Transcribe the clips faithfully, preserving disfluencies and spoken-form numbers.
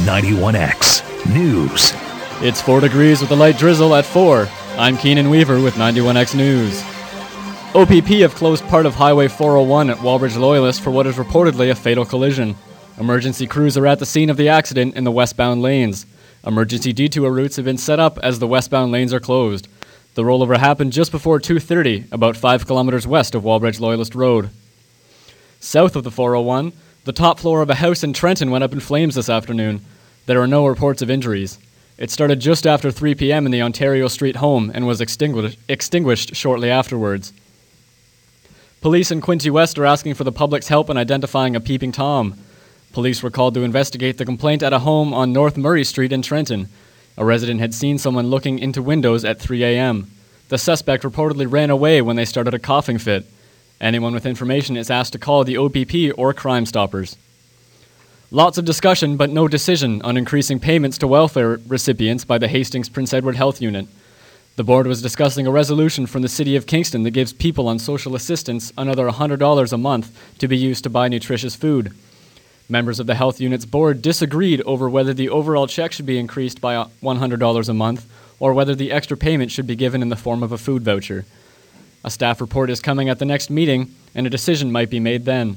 ninety-one X News. It's four degrees with a light drizzle at four. I'm Keenan Weaver with ninety-one X News. O P P have closed part of Highway four oh one at Wallbridge Loyalist for what is reportedly a fatal collision. Emergency crews are at the scene of the accident in the westbound lanes. Emergency detour routes have been set up as the westbound lanes are closed. The rollover happened just before two thirty, about five kilometers west of Wallbridge Loyalist Road. South of the four oh one, the top floor of a house in Trenton went up in flames this afternoon. There are no reports of injuries. It started just after three p.m. in the Ontario Street home and was extinguished, extinguished shortly afterwards. Police in Quinte West are asking for the public's help in identifying a peeping Tom. Police were called to investigate the complaint at a home on North Murray Street in Trenton. A resident had seen someone looking into windows at three a.m. The suspect reportedly ran away when they started a coughing fit. Anyone with information is asked to call the O P P or Crime Stoppers. Lots of discussion, but no decision on increasing payments to welfare recipients by the Hastings Prince Edward Health Unit. The board was discussing a resolution from the City of Kingston that gives people on social assistance another one hundred dollars a month to be used to buy nutritious food. Members of the Health Unit's board disagreed over whether the overall check should be increased by one hundred dollars a month or whether the extra payment should be given in the form of a food voucher. A staff report is coming at the next meeting, and a decision might be made then.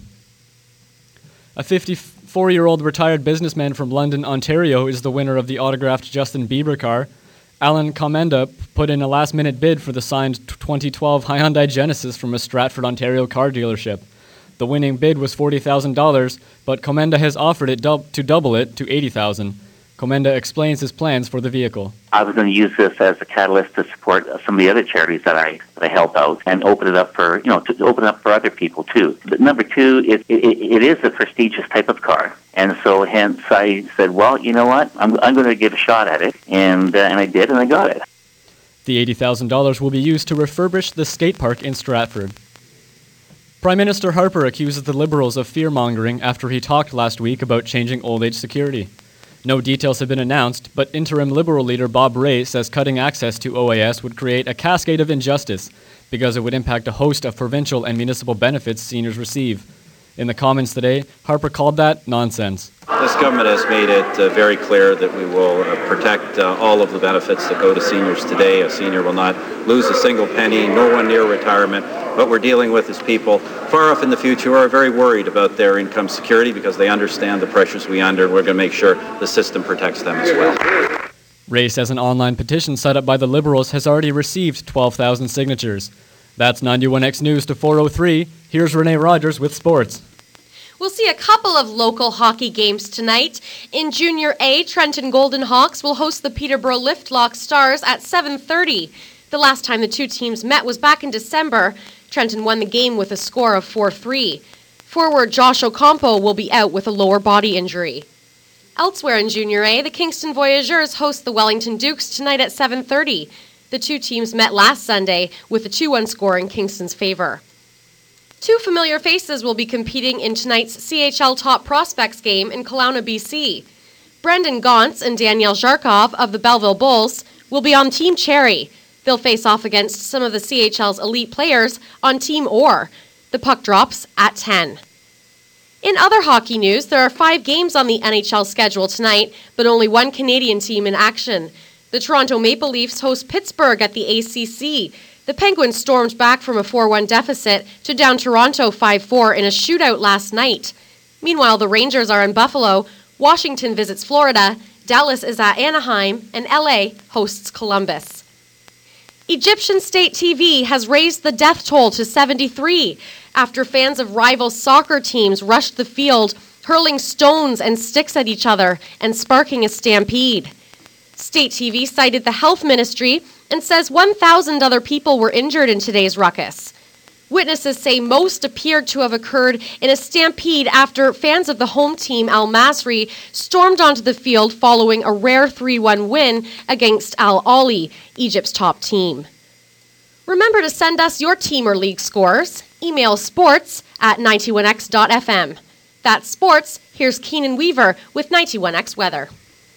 A fifty-four-year-old retired businessman from London, Ontario is the winner of the autographed Justin Bieber car. Alan Comenda put in a last-minute bid for the signed twenty twelve Hyundai Genesis from a Stratford, Ontario car dealership. The winning bid was forty thousand dollars, but Comenda has offered it dub- to double it to eighty thousand dollars. Comenda explains his plans for the vehicle. I was going to use this as a catalyst to support some of the other charities that I that I help out and open it up for, you know, to open it up for other people too. But number two, it, it, it is a prestigious type of car. And so hence I said, well, you know what, I'm, I'm going to give a shot at it. And, uh, and I did, and I got it. The eighty thousand dollars will be used to refurbish the skate park in Stratford. Prime Minister Harper accuses the Liberals of fear-mongering after he talked last week about changing old-age security. No details have been announced, but interim Liberal leader Bob Rae says cutting access to O A S would create a cascade of injustice because it would impact a host of provincial and municipal benefits seniors receive. In the Commons today, Harper called that nonsense. This government has made it uh, very clear that we will uh, protect uh, all of the benefits that go to seniors today. A senior will not lose a single penny, no one near retirement. What we're dealing with is people far off in the future who are very worried about their income security because they understand the pressures we under, and we're going to make sure the system protects them as well. Rae says an online petition set up by the Liberals has already received twelve thousand signatures. That's ninety-one X News to four oh three. Here's Renee Rogers with sports. We'll see a couple of local hockey games tonight. In Junior A, Trenton Golden Hawks will host the Peterborough Liftlock Stars at seven thirty. The last time the two teams met was back in December. Trenton won the game with a score of four three. Forward Josh Ocampo will be out with a lower body injury. Elsewhere in Junior A, the Kingston Voyageurs host the Wellington Dukes tonight at seven thirty. The two teams met last Sunday with a two one score in Kingston's favor. Two familiar faces will be competing in tonight's C H L Top Prospects game in Kelowna, B C. Brendan Gauntz and Danielle Zharkov of the Belleville Bulls will be on Team Cherry. They'll face off against some of the C H L's elite players on Team Orr. The puck drops at ten. In other hockey news, there are five games on the N H L schedule tonight, but only one Canadian team in action. The Toronto Maple Leafs host Pittsburgh at the A C C. The Penguins stormed back from a four one deficit to down Toronto five four in a shootout last night. Meanwhile, the Rangers are in Buffalo, Washington visits Florida, Dallas is at Anaheim, and L A hosts Columbus. Egyptian State T V has raised the death toll to seventy-three after fans of rival soccer teams rushed the field, hurling stones and sticks at each other and sparking a stampede. State T V cited the health ministry and says one thousand other people were injured in today's ruckus. Witnesses say most appeared to have occurred in a stampede after fans of the home team Al Masry stormed onto the field following a rare three one win against Al Ahly, Egypt's top team. Remember to send us your team or league scores. Email sports at ninety-one x dot f m. That's sports. Here's Keenan Weaver with ninety-one X weather.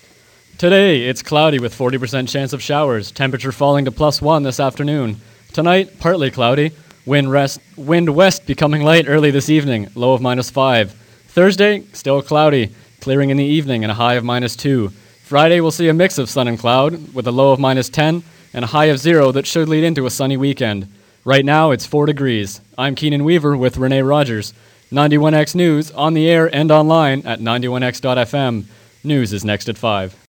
Today, it's cloudy with forty percent chance of showers. Temperature falling to plus one this afternoon. Tonight, partly cloudy. Wind, rest, wind west becoming light early this evening. Low of minus five. Thursday, still cloudy. clearing in the evening and a high of minus two. Friday will see a mix of sun and cloud with a low of minus ten and a high of zero that should lead into a sunny weekend. Right now it's four degrees. I'm Keenan Weaver with Renee Rogers. ninety-one X News on the air and online at ninety-one x dot f m. News is next at five.